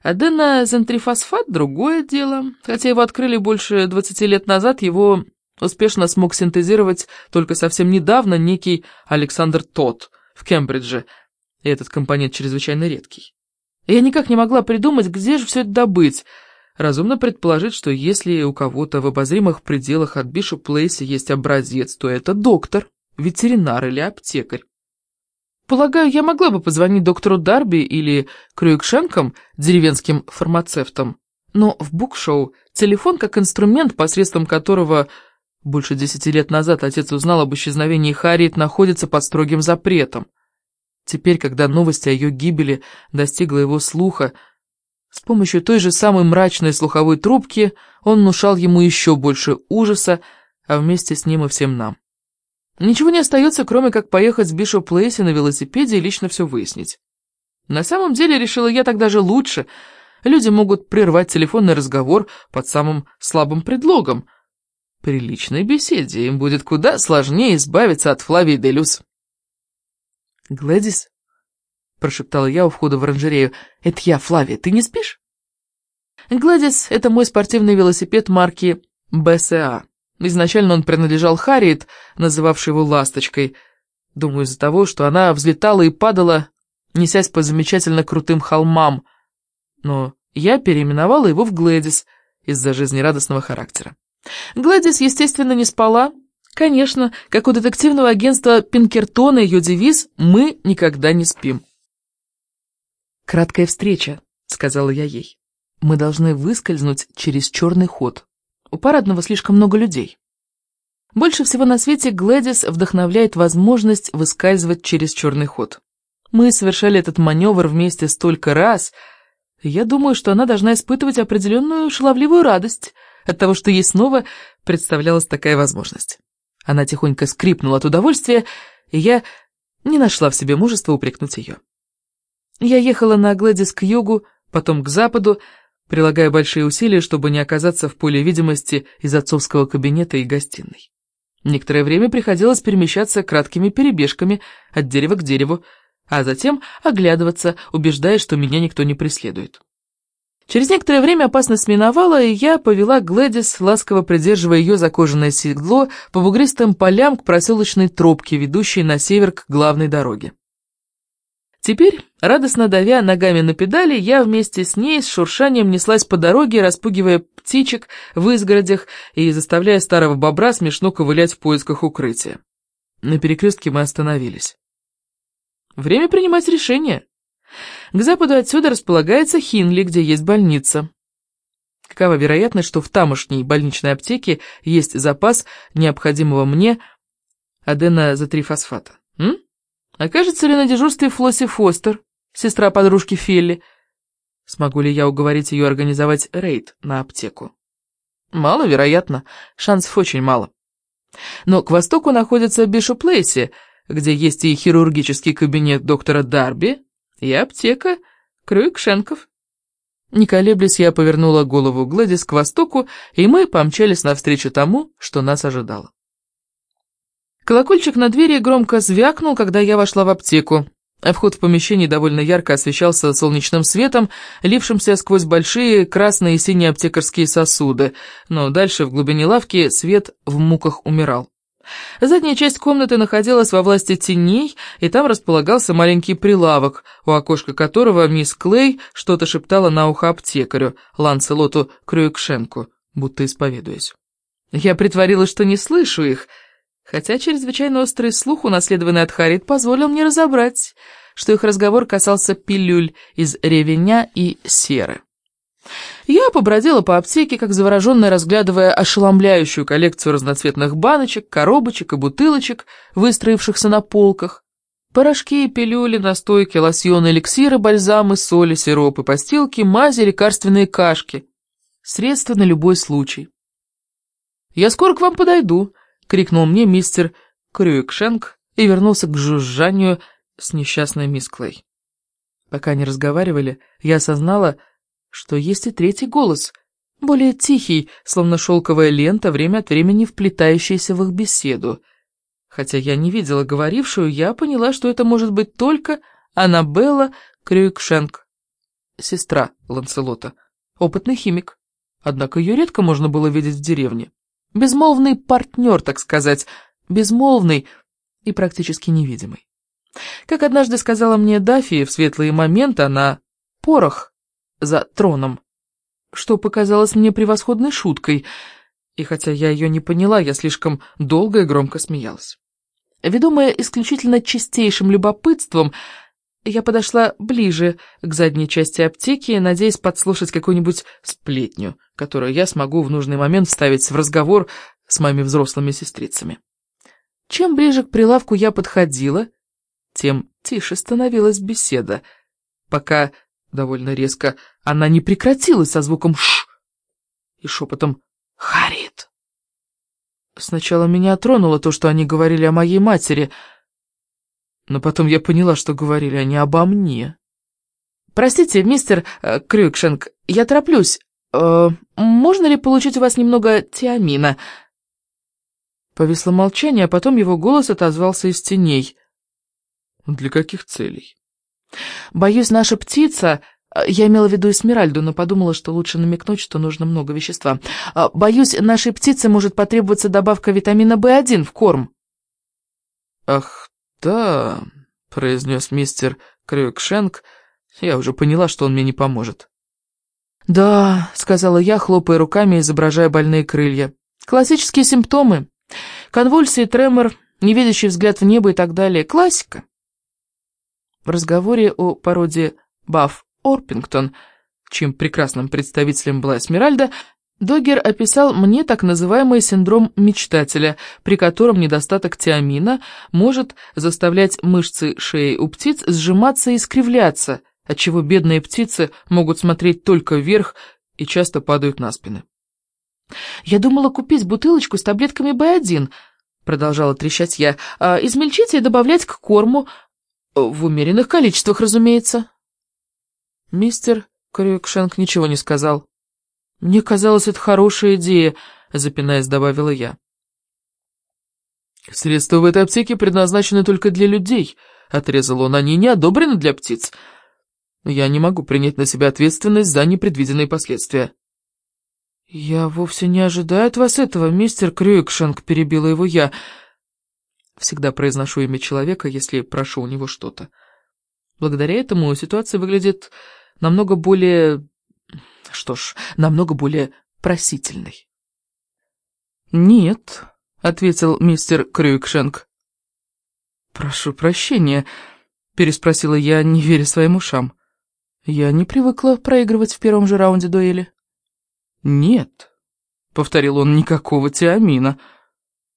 Аденозентрифосфат — другое дело. Хотя его открыли больше 20 лет назад, его успешно смог синтезировать только совсем недавно некий Александр Тот в Кембридже, и этот компонент чрезвычайно редкий. Я никак не могла придумать, где же все это добыть. Разумно предположить, что если у кого-то в обозримых пределах от Бишоп-Плейси есть образец, то это доктор, ветеринар или аптекарь. Полагаю, я могла бы позвонить доктору Дарби или Крюикшенкам, деревенским фармацевтам, но в букшоу телефон как инструмент, посредством которого больше 10 лет назад отец узнал об исчезновении Харриет, находится под строгим запретом. Теперь, когда новость о ее гибели достигла его слуха, с помощью той же самой мрачной слуховой трубки он внушал ему еще больше ужаса, а вместе с ним и всем нам. Ничего не остается, кроме как поехать с Бишоп-Плейси на велосипеде и лично все выяснить. На самом деле, решила я, так даже лучше. Люди могут прервать телефонный разговор под самым слабым предлогом. При личной беседе им будет куда сложнее избавиться от Флавии де Люс. «Глэдис?» — прошептала я у входа в оранжерею. «Это я, Флавия, ты не спишь?» «Глэдис» — это мой спортивный велосипед марки БСА. Изначально он принадлежал Харриет, называвшей его «Ласточкой». Думаю, из-за того, что она взлетала и падала, несясь по замечательно крутым холмам. Но я переименовала его в Глэдис из-за жизнерадостного характера. Глэдис, естественно, не спала. Конечно, как у детективного агентства Пинкертона ее девиз «Мы никогда не спим». «Краткая встреча», — сказала я ей. «Мы должны выскользнуть через черный ход. У парадного слишком много людей». Больше всего на свете Глэдис вдохновляет возможность выскальзывать через черный ход. Мы совершали этот маневр вместе столько раз, и я думаю, что она должна испытывать определенную шаловливую радость от того, что ей снова представлялась такая возможность. Она тихонько скрипнула от удовольствия, и я не нашла в себе мужества упрекнуть ее. Я ехала на Глэдис к югу, потом к западу, прилагая большие усилия, чтобы не оказаться в поле видимости из отцовского кабинета и гостиной. Некоторое время приходилось перемещаться краткими перебежками от дерева к дереву, а затем оглядываться, убеждаясь, что меня никто не преследует. Через некоторое время опасность миновала, и я повела Глэдис, ласково придерживая ее за кожаное седло, по бугристым полям к проселочной тропке, ведущей на север к главной дороге. Теперь, радостно давя ногами на педали, я вместе с ней с шуршанием неслась по дороге, распугивая птичек в изгородях и заставляя старого бобра смешно ковылять в поисках укрытия. На перекрестке мы остановились. Время принимать решение. К западу отсюда располагается Хинли, где есть больница. Какова вероятность, что в тамошней больничной аптеке есть запас необходимого мне аденозотрифосфата? Окажется ли на дежурстве Флосси Фостер, сестра подружки Фелли? Смогу ли я уговорить ее организовать рейд на аптеку? Маловероятно, шансов очень мало. Но к востоку находится Бишоп-Плейси, где есть и хирургический кабинет доктора Дарби, и аптека Крюикшенков. Не колеблясь, я повернула голову Глэдис к востоку, и мы помчались навстречу тому, что нас ожидало. Колокольчик на двери громко звякнул, когда я вошла в аптеку, а вход в помещение довольно ярко освещался солнечным светом, лившимся сквозь большие красные и синие аптекарские сосуды, но дальше в глубине лавки свет в муках умирал. Задняя часть комнаты находилась во власти теней, и там располагался маленький прилавок, у окошка которого мисс Клей что-то шептала на ухо аптекарю, Ланселоту Крюикшенку, будто исповедуясь. Я притворилась, что не слышу их, хотя чрезвычайно острый слух, унаследованный от Харриет, позволил мне разобрать, что их разговор касался пилюль из ревеня и серы. Я побродила по аптеке, как завороженная, разглядывая ошеломляющую коллекцию разноцветных баночек, коробочек и бутылочек, выстроившихся на полках. Порошки, пилюли, настойки, лосьоны, эликсиры, бальзамы, соли, сиропы, постилки, мази, лекарственные кашки. Средства на любой случай. «Я скоро к вам подойду», — крикнул мне мистер Крюикшенк и вернулся к жужжанию с несчастной мисс Клей. Пока они разговаривали, я осознала, что есть и третий голос, более тихий, словно шелковая лента, время от времени вплетающаяся в их беседу. Хотя я не видела говорившую, я поняла, что это может быть только Аннабелла Крюикшенк. сестра Ланселота, опытный химик, однако ее редко можно было видеть в деревне. Безмолвный партнер, так сказать, безмолвный и практически невидимый. Как однажды сказала мне Даффи, в светлые моменты она порох за троном, что показалось мне превосходной шуткой, и хотя я ее не поняла, я слишком долго и громко смеялась. Ведомая исключительно чистейшим любопытством, я подошла ближе к задней части аптеки, надеясь подслушать какую-нибудь сплетню, которую я смогу в нужный момент вставить в разговор с моими взрослыми сестрицами. Чем ближе к прилавку я подходила, тем тише становилась беседа, пока, довольно резко, она не прекратилась со звуком «ш» и шепотом «Харриет». Сначала меня тронуло то, что они говорили о моей матери, но потом я поняла, что говорили они обо мне. «Простите, мистер Крюкшенк, я тороплюсь. Можно ли получить у вас немного тиамина?» Повисло молчание, а потом его голос отозвался из теней. «Для каких целей?» «Боюсь, наша птица...» Я имела в виду Эсмеральду, но подумала, что лучше намекнуть, что нужно много вещества. «Боюсь, нашей птице может потребоваться добавка витамина В1 в корм». «Ах, да», — произнес мистер Крюкшенк, — «я уже поняла, что он мне не поможет». «Да», — сказала я, хлопая руками, изображая больные крылья. «Классические симптомы. Конвульсии, тремор, невидящий взгляд в небо и так далее. Классика». В разговоре о породе Бафф Орпингтон, чьим прекрасным представителем была Эсмеральда, Доггер описал мне так называемый синдром мечтателя, при котором недостаток тиамина может заставлять мышцы шеи у птиц сжиматься и искривляться, отчего бедные птицы могут смотреть только вверх и часто падают на спины. «Я думала купить бутылочку с таблетками В1», — продолжала трещать я, — «измельчить и добавлять к корму, в умеренных количествах, разумеется». Мистер Крюкшенк ничего не сказал. «Мне казалось, это хорошая идея», — запинаясь, добавила я. «Средства в этой аптеке предназначены только для людей», — отрезал он, — «они не одобрены для птиц. Я не могу принять на себя ответственность за непредвиденные последствия». «Я вовсе не ожидаю от вас этого, мистер Крюкшенк», — перебила его я. Всегда произношу имя человека, если прошу у него что-то. Благодаря этому ситуация выглядит намного более... намного более просительной. «Нет», — ответил мистер Крюкшенк. «Прошу прощения», — переспросила я, не веря своим ушам. «Я не привыкла проигрывать в первом же раунде дуэли». «Нет», — повторил он, — «никакого тиамина».